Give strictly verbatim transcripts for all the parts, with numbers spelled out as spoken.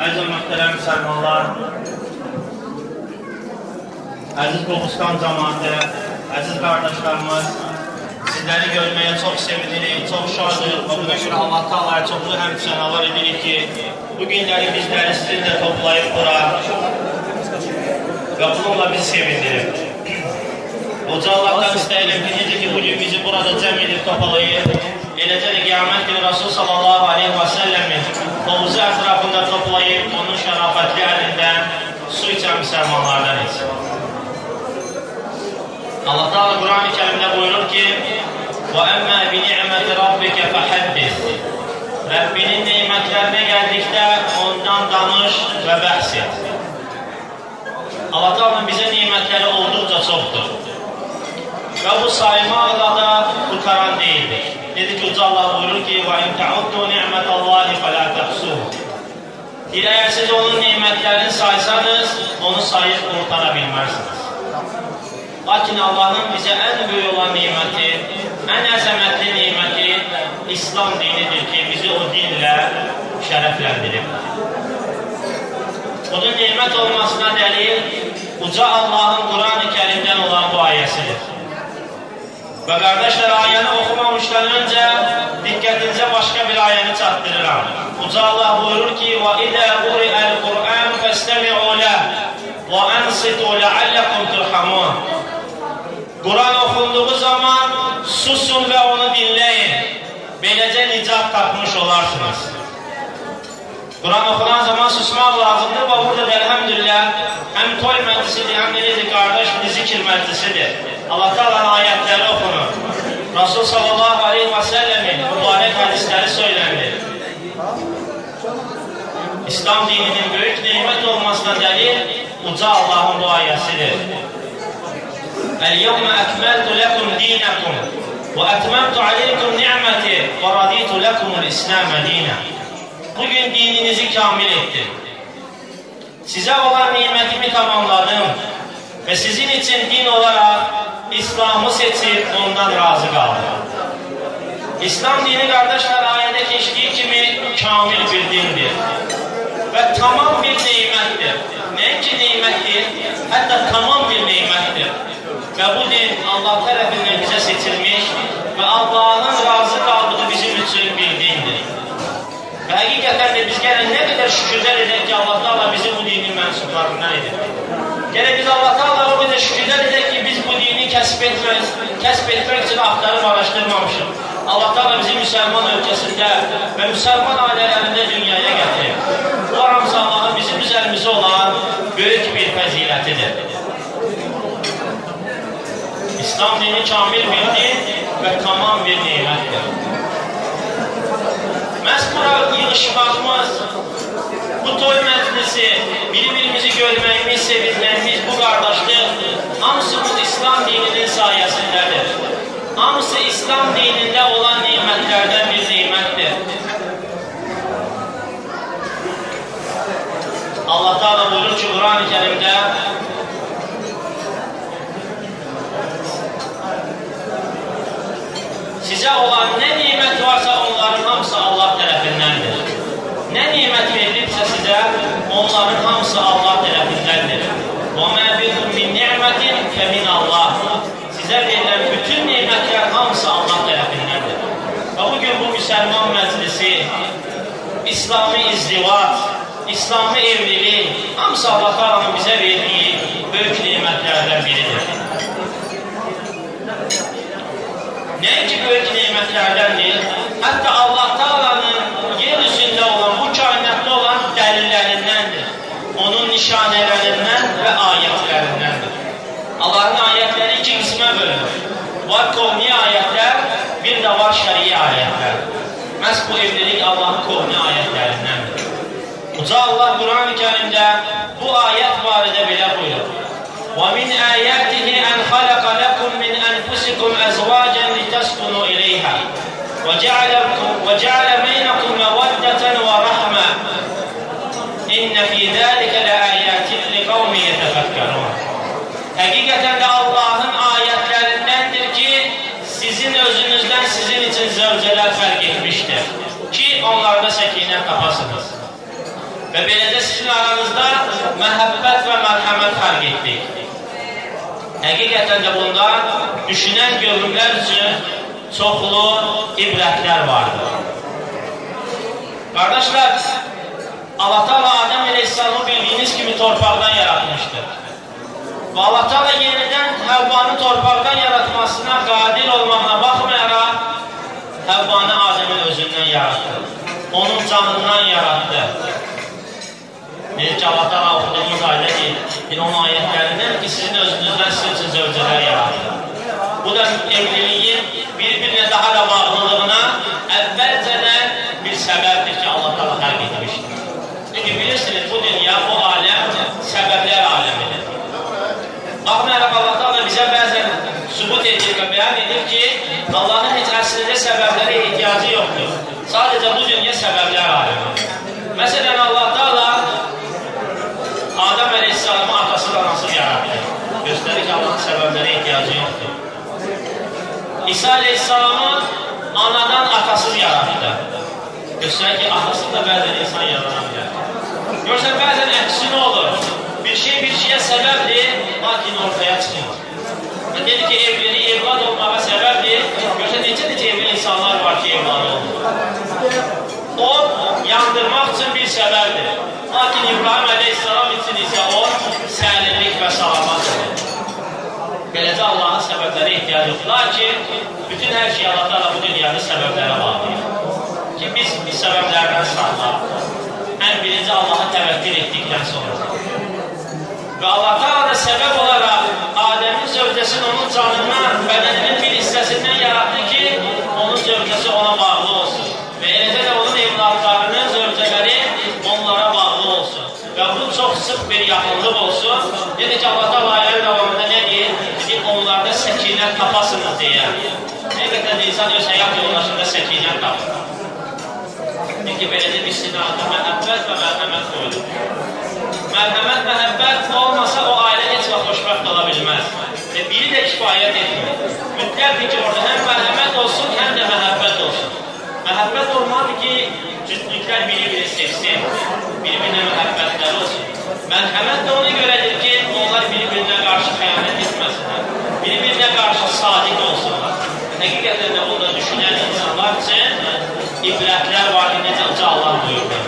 Əziz mühtərəm müsəlmanlar, əziz Qobustan cəmaatı, əziz qardaşlarımız, sizləri görməyə çox sevinirik, çox şadıq və buna görə Allah Taalaya çoxlu həmd-sənalar edirik ki, bu günləri bizləri sizinlə toplayıb bura və bununla bizi sevindirib. Uca Allah'tan istəyirəm ki, necə ki, bugün bizi burada cəm edib topalayıb, eləcə də qiyamət günü Rasul sallallahu aleyhi və səlləmin hovuzu ətrafında toplayıb, onun şərafətli əlindən su içən müsəlmanlardan etsin. Allah Teala Quran-ı Kərimdə buyurur ki, وَأَمَّا بِنِعْمَةِ رَبِّكَ فَحَدِّثْ Rəbbinin neymətlərinə gəldikdə ondan danış və bəhs et. Allah Teala'nın bizə neymətləri olduqca çoxdur. Və bu saymaqla da qutaran deyildir. Dedi ki, Uca Allah buyurur ki, وَاِنْ تَعُدُّوا نِعْمَةَ اللّٰهِ فَلَا تَحْسُوهُ Deyir, əgər siz onun neymətlərini saysanız, onu sayıb qurtara bilmərsiniz. Lakin Allahın bizə ən böyük olan neyməti, ən əzəmətli neyməti İslam dinidir ki, bizi o dinlə şərəfləndirib. Bunun neymət olmasına dəlil Uca Allahın Quran-ı Kərimdən olan bu ayəsidir. Və qardaşlar, ayəni oxumamışdan öncə diqqətinizə başqa bir ayəni çatdırıram. Uca Allah buyurur ki, وَإِذَا قُرِئَ الْقُرْآنُ فَاسْتَمِعُوا لَهُ وَأَنْصِتُوا لَعَلَّكُمْ تُرْحَمُونَ Quran oxunduğu zaman susun və onu dinləyin. Beləcə nicat tapmış olarsınız. Quran oxunan zaman susmaq lazımdır və burada da elhamdülillah həm toy məclisidir, həm necə qardaş zikir məclisidir. Allah Teala'nın ayətləri oxunur. Rasul sallallahu aleyhi və səlləmin mübarək hədisləri söyləndir. İslam dininin böyük neymət olmasına dəlil Uca Allahın bu ayəsidir. El-yevme ekmeltu lekum dinakum ve etmemtu aleykum ni'meti ve raditu lekumul İslam'e dina. Bugün dininizi kamil ettim. Size olan nimetimi tamamladım ve sizin için din olarak İslam'ı seçip ondan razı kaldım. İslam dini kardeşler ayette geçtiği gibi kamil bir dindir ve tamam bir nimettir. Ne ki nimettir? Hatta tamam bir nimettir. Ve bu din Allah tarafından bize seçilmiş ve Allah'ın razı kaldığı bizim için bir dindir. Ve hakikaten de biz gene ne kadar şükürler edek ki Allah Teala bizi bu dinin mensuplarından edip. Gene biz Allah Teala o kadar şükürler edek ki biz bu dini kesip etmek, kesip etmek için aktarıp araştırmamışız. Allah Teala bizi Müslüman ülkesinde ve Müslüman ailelerinde dünyaya getirip. Bu aramızda Allah'ın bizim üzerimize olan büyük bir feziletidir. İslam dini kamil bir din ve tamam bir nimettir. Məhz bura yığışmağımız, bu toy məclisi, bir-birimizi görməyimiz, sevinməyimiz, bu qardaşlıq, hamısı bu İslam dininin sayəsindədir. Hamısı İslam dinində olan nimətlərdən bir nimətdir. Allah Teala buyurur ki, Quran-ı Kərimdə Sizə olan nə nimət varsa onların hamısı Allah tərəfindəndir. Nə nimət verilibsə sizə, onların hamısı Allah tərəfindəndir. وَمَا بِكُمْ مِنْ نِعْمَةٍ فَمِنَ اللّٰهِ Sizə verilən bütün nimətlər hamısı Allah tərəfindəndir. Və bugün bu müsəlman məclisi, İslami izdivat, İslami evlilik, hamısı Allah Teala'nın bizə verdiyi böyük nimətlərdən biridir. Nəinki böyük neymətlərdəndir, hətta Allah Teala'nın yer üzündə olan, bu kainatda olan dəlillərindəndir. Onun nişanələrindən və ayətlərindəndir. Allah'ın ayətləri iki qismə bölünür. Var kovni ayətlər, bir də var şəriə ayətlər. Məhz bu evlilik Allah'ın kovni ayətlərindəndir. Uca Allah Quran-ı Kərimdə bu ayət barədə belə buyurur. وَمِنْ آيَاتِهِ أَنْ خَلَقَ لَكُمْ مِنْ أَنْفُسِكُمْ أَزْوَاجًا لِتَسْكُنُوا إِلَيْهَا وَجَعَلَ بَيْنَكُمْ مَوَدَّةً وَرَحْمَةً إِنَّ فِي ذَلِكَ لَآيَاتٍ لِقَوْمٍ يَتَفَكَّرُونَ Həqiqətən də Allah'ın ayətlərindəndir ki, sizin özünüzdən sizin için zövcələr fərq etmişdir ki, onlarda səkinət tapasınız. Və beləcə sizin aranızda məhəbbət və mərhəmət xərq etdik. Həqiqətən də bunda düşünən görürlər üçün çoxlu ibrətlər vardır. Qardaşlar, Allah Teala Adəm Aleyhisselamı bildiyiniz kimi torpaqdan yaratmışdır. Və Allah Teala yenidən Həvvanı torpaqdan yaratmasına qadir olmağına baxmayaraq, Həvvanı Adəmin özündən yarattı. Onun canından yarattı. Necə ki, Allah Teala oxuduğumuz ayda deyil, onun ayətlərindən ki, sizin özünüzdən sizin üçün zövcələr yarattı. Bu da evliliyin bir-birinə daha da bağlılığına əvvəlcədən bir səbəbdir ki, Allah Teala xərq etmişdir. Çünki bilirsiniz, bu dünya, bu aləm səbəblər aləmidir. Baxmayaraq Allah Teala bizə bəzən sübut edir və bəyan edir ki, Allahın heç əslində səbəblərə ehtiyacı yoxdur. Sadəcə bu dünya səbəblər aləmidir. Məsələn, Allah Teala Adəm Aleyhisselamı atası da nasıl yarattı? Göstərir ki, Allahın səbəblərə ehtiyacı yoxdur. İsa Aleyhisselamı anadan atasız yarattı. Göstərir ki, atasız da bəzən insan yarana bilər. Görsən, bəzən əksini olur. Bir şey bir şeyə səbəbdir, lakin ortaya çıxmır. Dedi ki, evliliyi evlad olmağa səbəbdir. Görsən, necə-necə evli insanlar var ki, evladı olmur. O, yandırmaq üçün bir səbəbdir. Lakin İbrahim Aleyhisselam üçün isə o, səlilik və salamatdır. Beləcə Allahın səbəblərə ehtiyac yoxdur. Lakin, bütün hər şey Allah Teala bu dünyanı səbəblərə bağlayır. Ki, biz, biz səbəblərdən sağlar. Ən birinci Allaha təvəkkül etdikdən sonra. Və Allah Teala da səbəb olaraq Adəmin zövcəsini onun canından, bədəninin bir hissəsindən yarattı ki, onun zövcəsi ona bağlı olsun. Və eləcə də onun evladlarının zövcələri onlara bağlı olsun. Və bu çox sıx bir yaxınlıq olsun. Dedi ki, Allah Teala ayənin davamında nə deyir? Deyir, onlarda səkinət tapasınız deyə. Həqiqətən də insan öz həyat yoldaşında səkinət tapır. Deyir ki, beləcə bir sinada məhəbbət və mərhəmət qoyulur. Mərhəmət, məhəbbət olmasa o ailə heç vaxt xoşbəxt ola bilməz. Və biri də kifayət etmir. Mütləqdir ki, orada həm mərhəmət olsun, həm də məhəbbət olsun. Məhəbbət olmalıdır ki, cütlüklər biri-biri sevsin, bir-birinə məhəbbətlər olsun. Mərhəmət də ona görədir ki, onlar bir-birinə qarşı xəyanət etməsinlər, bir-birinə qarşı sadiq olsunlar. Həqiqətən də bunda düşünən insanlar üçün ibrətlər var ki, necə uca Allah buyurdu.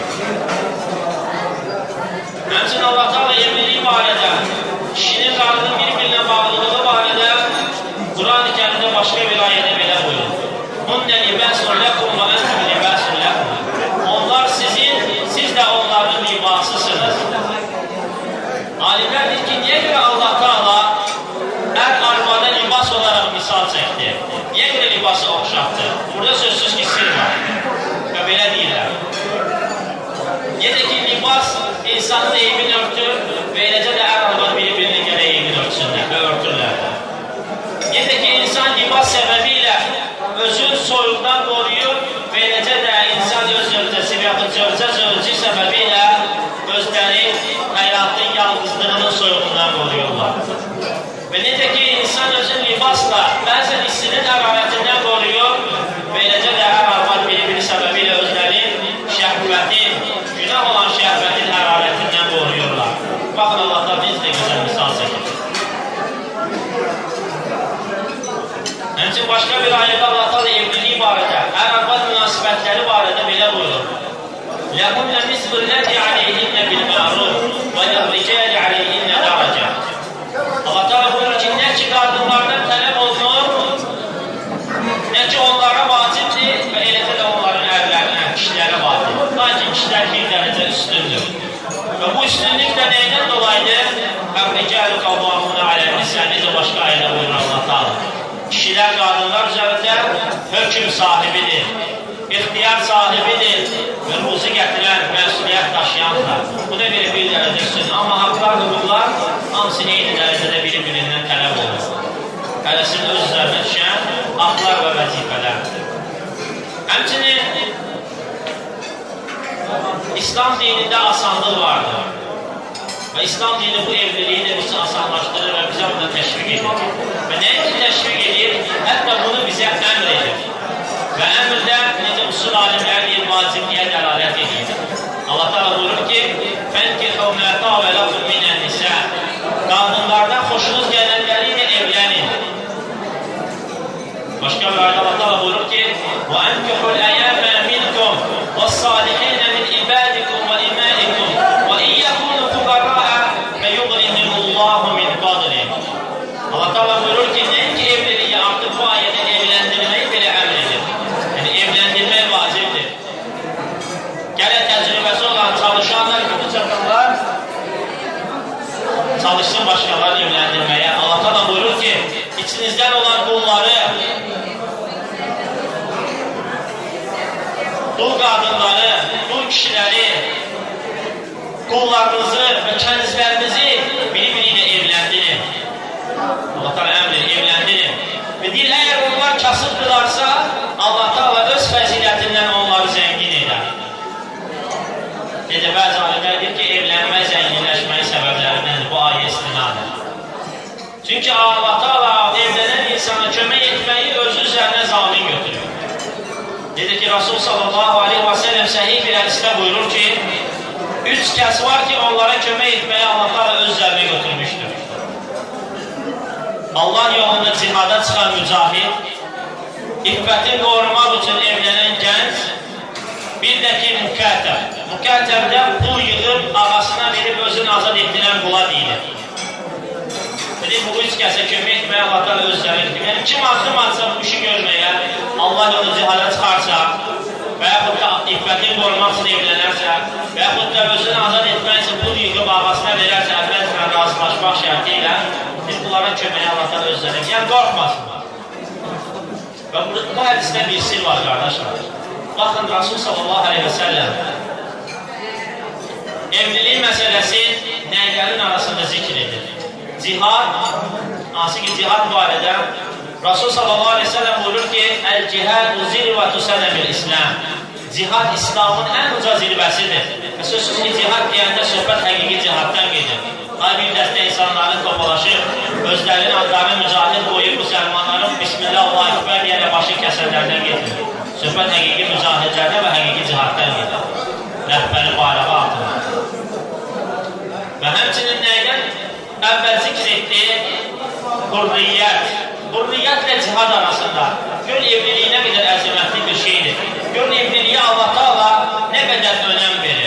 Həmçin Allah Teala evliliyi barədə, kişinin qadının bir-birinə bağlılığı barədə Quran-ı Kərimdə başqa bir ayədə belə buyurur. Hunnə libəsun ləkum və əntum libəsun ləkum. Onlar sizin, siz də onların libasısınız. Alimlər deyir ki, niyə görə Allah Teala ər arvada libas olaraq misal çəkdi? Niyə görə libası oxşatdı? Burada sözsüz ki, sir var. Və belə deyirlər. Necə ki, libas insanın eybini örtür və eləcə də ər arvad bir-birinin görə eybini örtsünlər və örtürlər. Necə ki, insan libas səbəbi ilə özün soyuqdan qoruyur və eləcə də insan öz zövcəsi və yaxud zövcə zövcü səbəbi ilə özləri həyatın yalnızlığının soyuğundan qoruyurlar. Və necə ki, insan özün libasla bəzən hissinin hərarətindən qoruyur və eləcə də ər arvad bir-biri səbəbi ilə özləri şəhvətin, günah olan şəhvətin hərarətindən qoruyurlar. Baxın, Allah da biz də gözəl misal çəkir. Həmçin, başqa bir ayədə Allah da evliliyi barədə, ər-arvad münasibətləri barədə belə buyurur. لَهُنَّ مِثْلُ الَّذِي عَلَيْهِنَّ بِالْمَعْرُوفِ وَلِلرِّجَالِ عَلَيْهِنَّ دَرَجَةٌ. Allah Teala buyurur ki, nə ki qadınlardan tələb olunur, nə ki onlara vacibdir və eləcə də onların ərlərinə, kişilərə vacibdir. Lakin kişilər bir dərəcə üstündür. Və bu üstünlük də neydən dolayıdır? Əvvəcəl qavvamuna aləmnisə, necə başqa ayədə buyurur Allah Teala. Kişilər qadınlar üzərində hökm sahibidir, ixtiyar sahibidir və ruzu gətirən, məsuliyyət daşıyanlar. Bu da biri bir dərəcə üstündür. Amma haqlar, hüquqlar hamısı eyni dərəcədə biri-birindən tələb olur. Hələsinin öz üzərinə düşən haqlar və vəzifələrdir. Həmçinin İslam dinində asanlıq vardır. Və İslam dini bu evliliyi də bizi asanlaşdırır və bizə bunu təşviq edir. Və nəyə ki təşviq edir? Hətta bunu bizə əmr edir. Və əmrdə necə usul alimlər deyir, vacibliyə dəlalət edir. Allah Teala buyurur ki, boşanlar gücü çatanlar çalışsın başkalarını evləndirməyə. Allah da buyurur ki, içinizdən olan qulları, dul qadınları, dul kişiləri, qullarınızı və kənizlərinizi biri-biri ilə evləndirin. Allah da əmr edir, evləndirin. Və deyir, əgər onlar kasıbdırlarsa, Allah da öz fəzilətindən onları zəngin edər. Necə bəzi alimlər deyir ki, evlənmək, zənginləşməyin səbəblərindəndir, bu ayə istinadır. Çünki Allah da evlənən insana kömək etməyi özü üzərinə zamin götürür. Dedi ki, Rasul sallallahu aleyhi və səlləm səhih bir hədisdə buyurur ki, üç kəs var ki, onlara kömək etməyi Allah da öz üzərinə götürmüşdür. Allah yolunda cihada çıxan mücahid, iffətini qorumaq üçün evlənən gənc, bir də ki, mükətəb. Mükətəbdən pul yığıb, ağasına verib özünü azad etdirən qula deyilir. Dedi, bu üç kəsə kömək etməyə Allah'tan öz üzərindir. Yəni, kim adım atsa bu işi görməyə, Allah yolunda cihada çıxarsa və yaxud da iffətini qorumaq üçün evlənərsə və yaxud da özünü azad etmək üçün pul yığıb, ağasına verərsə, əvvəlcə razılaşmaq şərti ilə biz bunlara köməyə Allah'tan öz üzərindir. Yəni, qorxmasınlar. Və bu hədisdə bir sir var, qardaşlar. Baxın, Rasul sallallahu aleyhi və səlləm evlilik məsələsi nəylərin arasında zikr edir. Cihad, hansı ki cihad barədə Rasul sallallahu aleyhi və səlləm buyurur ki, Əl-cihad zirvətü sənəbil İslam. Cihad İslamın ən uca zirvəsidir. Və sözsüz ki, cihad deyəndə söhbət həqiqi cihaddan gedir. Ay bir dəstə insanların topalaşıb, özlərinin adlarını mücahid qoyub, müsəlmanların Bismillah, Allah Ekber deyərək başı kəsərlərdən gedir. Söhbət həqiqi mücahidlərdən və həqiqi cihaddan gedir. Rəhbəri bayrağı altına. Və həmçinin nəydən əvvəl zikr etdi? Hürriyyət. Hürriyyətlə cihad arasında. Gör evliliyi nə qədər əzəmətli bir şeydir. Gör evliliyi Allah Taala nə qədər önəm verir.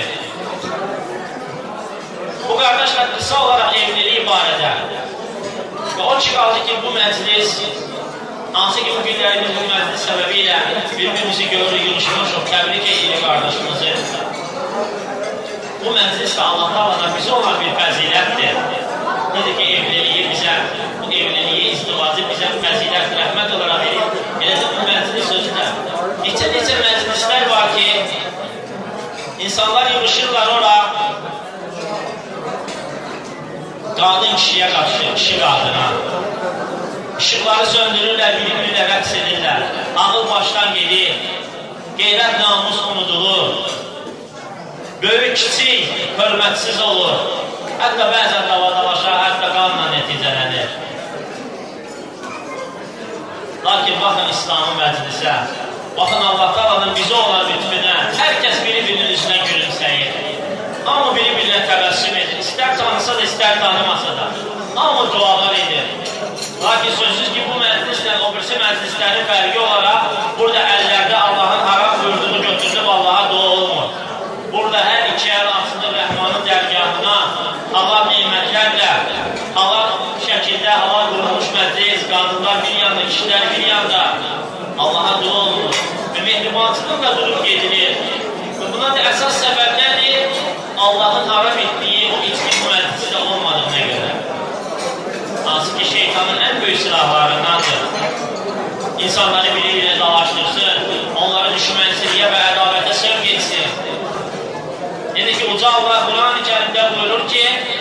Bu qardaşlar qısa olaraq evliliyi barədə. Və o ki qaldı ki, bu məclis, hansı ki bu günlərimiz bu məclis səbəbi ilə bir-birimizi görür, yığışmışıq, təbrik edirik qardaşımızı. Bu məclis də Allah Taala'dan bizə olan bir fəzilətdir. Nedir ki, evliliyi bizə, bu evliliyi, izdivacı bizə fəzilət, rəhmət olaraq verir. Eləcə bu məclis sözü də. Neçə-neçə məclislər var ki, insanlar yığışırlar ora, qadın kişiyə qarşı, kişi qadına. İşıqları söndürürlər, bir-birlə rəqs edirlər. Ağıl başdan gedir, qeyrət namus unudulur. Böyük, kiçik, hörmətsiz olur. Hətta bəzən davadalaşa, hətta qanla nəticələnir. Lakin baxın İslamın məclisə, baxın Allah Taala'nın bizə olan lütfüne, hər kəs biri-birinin üzrə gülümsəyir. Hamı biri-birinə təbəssüm edir. İstər tanısa da, istər tanımasa da. Hamı dualar edir. Lakin sözsüz ki, bu məclislə o birisi məclislərin fərqi olaraq burada əllərdə Allahın haram buyurduğunu götürülüb Allaha dua olmur. Burada hər iki əl açılır Rəhmanın dərgahına, Allah nimətlərlə, Allah şəkildə Allah qurulmuş məclis, qadınlar bir yanda, kişilər bir yanda Allaha dua olunur. Və mehribançılıq da durub gedilir. Və buna da əsas səbəb nədir? Allahın haram etdiyi o içki bu məclisdə olmadığına görə. Hansı ki, şeytanın ən böyük silahlarındandır. İnsanları biri-birinə dalaşdırsın, onları düşmənsizliyə və ədavətə sövq etsin. Dedi ki, Uca Allah Quran-ı Kərimdə buyurur ki,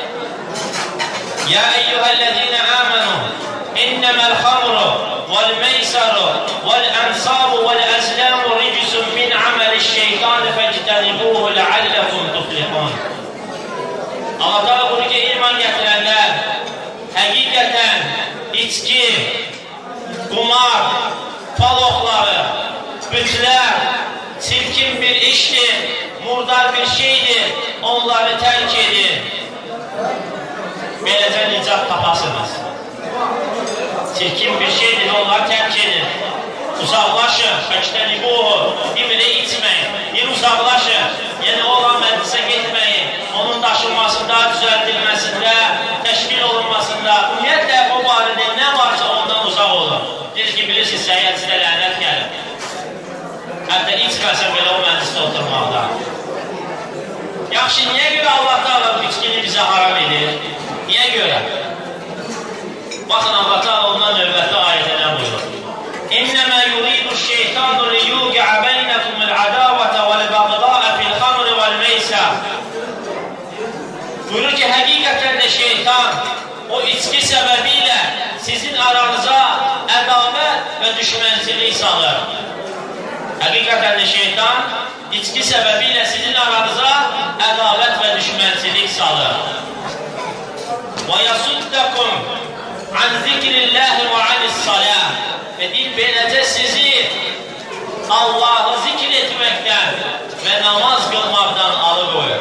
Ya eyyuhəl-ləzīnə əmənu, innəməl xamru, vəl-meysaru, vəl-ənsabu, vəl-əzləmu ricüsün min əməl-şeytanı fəctənibuhu ləalləkum tuflihun. Allah da buyurur ki, iman gətirənlər, həqiqətən içki, qumar, fal oxları, bütlər, çirkin bir işdir, murdar bir şeydir, onları tərk edin. Beləcə nicat tapasınız. Çirkin bir şeydir, onları tərk edin. Uzaqlaşın, fəktənibuhu, imrə içməyin, bir uzaqlaşın, yəni olan məclisə getməyin, onun daşınmasında, düzəldilməsində, təşkil olunmasında, ümumiyyətlə o barədə nə varsa ondan uzaq olun. Deyir ki, bilirsiniz, səhiyyəçidə lənət gəlir. Hətta içməsə belə o məclisdə oturmaqda. Yaxşı, niyə görə Allah Teala bu içkini bizə haram edir? Niyə görə? Baxın, Allah Teala ondan növbəti ayətədən buyurur. İnnəmə yuridu şeytanu liyuqi'a beynəkumul adavətə vəl-bəğda'a fil-xamri vəl-meysə. Buyurur ki, həqiqətən də şeytan o içki səbəbilə sizin aranıza ədavət və düşmənçilik salır. Həqiqətən də şeytan içki səbəbilə sizin aranıza ədavət və düşmənçilik salır. Və yasuddakum an zikrillahi və anis-salah. Və deyil, beləcə sizi Allahı zikr etməkdən və namaz qılmaqdan alıqoyur.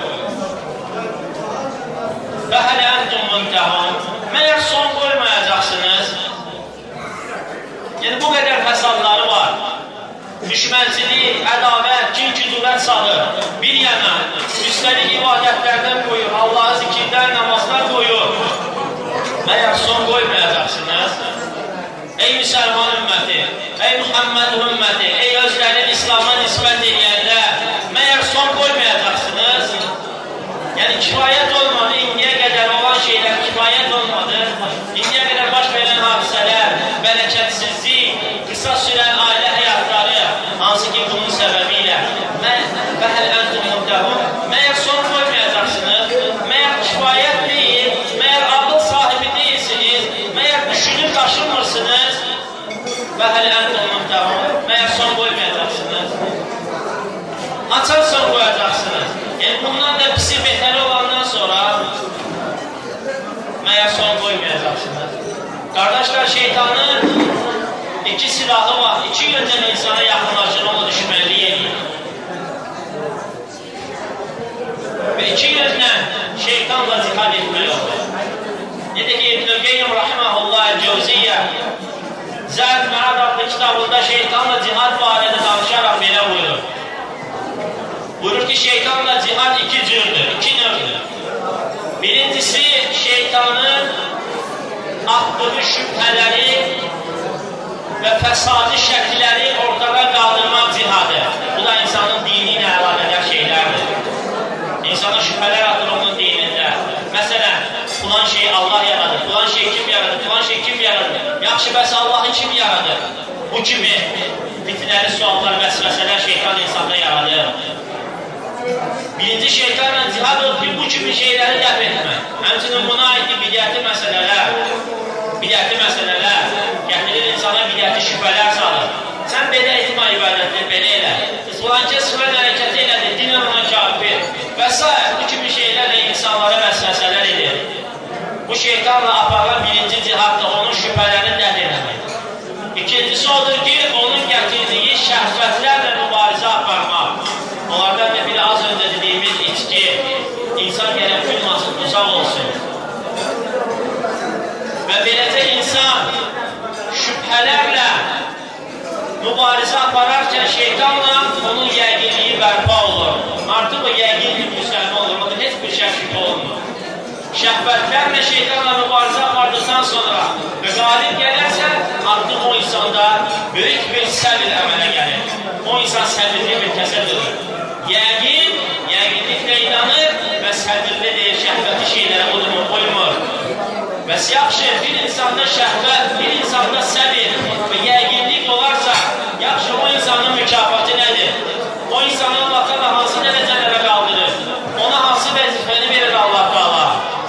Və hələ əntum müntəhun. Məyər son qoymayacaqsınız? Yəni, bu qədər fəsadları var. Düşmənçilik, ədavət, kin-küdurət salır. Bir yana, üstəlik ibadətlərdən qoyur, Allahı zikirdən, namazdan qoyur. Məyər son qoymayacaqsınız? Ey müsəlman ümməti, ey Muhammed ümməti, ey özlərin İslam'a nisbət edənlər, məyər son qoymayacaqsınız? Yəni, kifayət olmadı, indiyə qədər olan şeylər kifayət olmadı. İndiyə qədər baş verən hadisələr, bərəkətsizlik, qısa sürən ailə həyatları, hansı ki, bunun səbəbilə və həl əntum müntəhun, məyər son qoymayacaqsınız? Məyər kifayət deyil, məyər ağıl sahibi deyilsiniz, məyər düşünüb daşınmırsınız və həl əntum müntəhun, məyər son qoymayacaqsınız? Açar son qoyacaqsınız. Yəni, bundan da pisi betəri olandan sonra məyər son qoymayacaqsınız. Qardaşlar, şeytanın iki silahı var. İki yöndən insana yaxınlaşır, onu düşmənlik edir. Və iki yöndən şeytanla cihad etməli olur. Necə ki, İbn-i Qeyyim Rahiməhullah Cəvziyyə Zəd Məad adlı kitabında şeytanla cihad barədə danışaraq belə buyurur. Buyurur ki, şeytanla cihad iki cürdür, iki növdür. Birincisi, şeytanın atdığı şübhələri və fəsadi şəkilləri ortada qaldırmaq cihadı. Bu da insanın dini ilə əlaqədar şeylərdir. İnsana şübhələr atır onun dinində. Məsələn, filan şey Allah yaradır, filan şey kim yaradır, filan şey kim yaradır? Yaxşı, bəs Allahı kim yaradır? Bu kimi fitnəli suallar, vəsvəsələr şeytan insanda yaradır. Birinci şeytanla cihad olur ki, bu kimi şeyləri dəf etmək. Həmçinin buna aiddir bidəti məsələlər. Bidəti məsələlər gətirir insana bidəti şübhələr salır. Sən belə etmə ibadətdir, belə elə. Filankəs filan hərəkəti elədir, dinən ona kafir və s. Bu kimi şeylərlə insanlara vəsvəsələr edir. Bu şeytanla aparılan birinci cihadda onun şübhələrini dəf etmək. İkincisi odur ki, onun gətirdiyi şəhvətlərlə mübarizə aparmaq. Onlardan da bir az öncə dediyimiz içki, insan gələn gülmasın, uzaq olsun. Və beləcə insan şübhələrlə mübarizə apararkən şeytanla onun yəqinliyi bərpa olur. Artıq o yəqinli müsəlman olur, o da heç bir şəkil olmur. Şəhvətlərlə şeytanla mübarizə apardıqdan sonra və qalib gələrsə, artıq o insanda böyük bir səbir əmələ gəlir. O insan səbirli bir kəsədir. Yəqin, yəqinliklə inanır və səbirlidir, şəhvəti şeylərə qulunu qoymur. Və yaxşı, bir insanda şəhvət, bir insanda səbir və yəqinlik olarsa, yaxşı, o insanın mükafatı nədir? O insanın Allah Teala hansı dərəcələrə qaldırır? Ona hansı vəzifəni verir Allah Teala?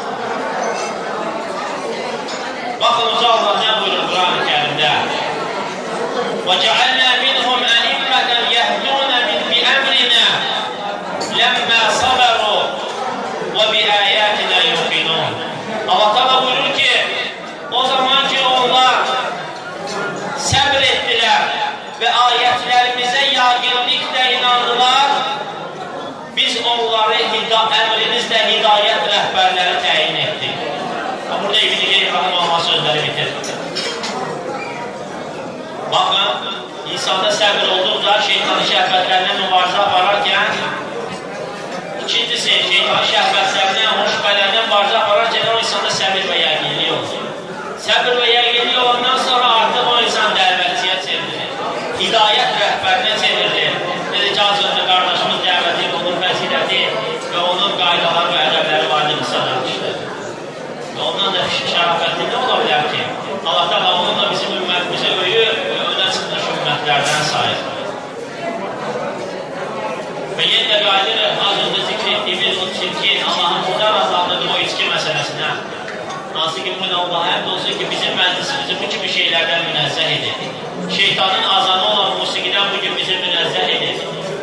Baxın, Uca Allah nə buyurur Quran-ı Kərimdə? وَجَعَلْنَا مِنْهُمْ أَئِمَّةً يَهْدُونَ بِأَمْرِنَا لَمَّا صَبَرُوا وَبِآيَاتِنَا يُوقِنُونَ. Allah Teala buyurur ki, o zaman ki onlar səbr etdilər və ayətlərimizə yaqinliklə inandılar, biz onları əmrimizlə hidayət rəhbərləri təyin etdik. Burada İbn-i Qeyyim Rahiməhullah sözləri bitir. Baxın, insanda səbir olduqca şeytanı şəhvətlərindən mübarizə apararkən, ikincisi, şeytanı şəhvətlərindən, o şübhələrindən mübarizə apararkən o insanda səbir və yəqinlik olur. Səbir və yəqinlik olandan sonra artıq o insan dəvətçiyə çevrilir, hidayət rəhbərinə çevrilir. Necə ki, az öncə qardaşımız dəvəti, onun fəziləti və onun Hansı ki, bugün Allah həmd olsun ki, bizim məclisimizi bu kimi şeylərdən münəzzəh edir. Şeytanın azanı olan musiqidən bugün bizi münəzzəh edir.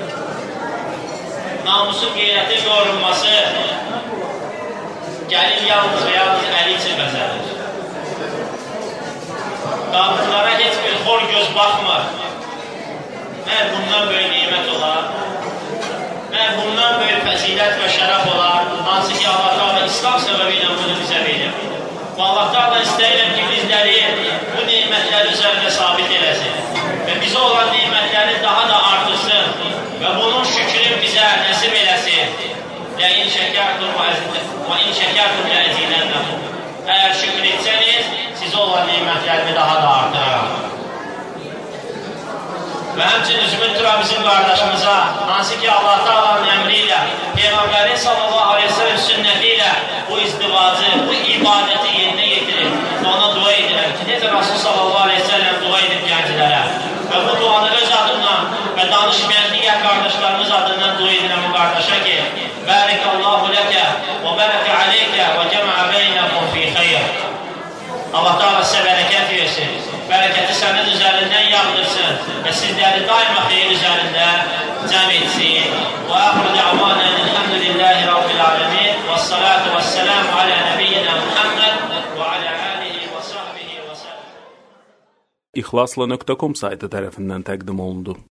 Namusun qeyrəti yorulması gəlin yalnız və yalnız əli üçün bəzədir. Qadınlara heç bir xor göz baxmır. Məhər bundan böyük nimət olar. Məhər bundan böyük fəzilət və şərəf olar. Hansı ki, Allah Teala İslam səbəbi ilə bunu bizə verir. Və Allah Teala istəyirəm ki, bizləri bu nimətlər üzərində sabit eləsin. Və bizə olan nimətləri daha da artırsın. Və bunun şükrün bizə nəsib eləsin. Ləin şəkərtum və in şəkərtum ləzinənləkum. Əgər şükür etsəniz, sizə olan nimətlərimi daha da artırar. Və həmçinin üzümün tura bizim qardaşımıza, hansı ki Allah Teala'nın əmri ilə, Peyğəmbərin sallallahu aleyhi ve sellem sünnəti ilə bu izdivacı, bu ibadəti yerinə yetirir və ona dua edirəm ki, necə Rasul sallallahu aleyhi ve sellem dua edib gəncilərə və bu duanı öz adından və danışmayan digər qardaşlarımız adından dua edirəm bu qardaşa ki, Bərikallahu ləkə və bərəkə aleykə və cəmə beynəkum fi xeyr. Allah Teala sizə bərəkət versin. Bərəkəti sənin üzərindən yağdırsın və sizləri daima xeyir üzərində cəm etsin. Və əxru də'vanən elhamdülillahi rabbil alemin və salatu və selamu alə nəbiyyina Muhammed və alə alihi və sahbihi və səlləm. İxlasla nöqtə com saytı tərəfindən təqdim olundu.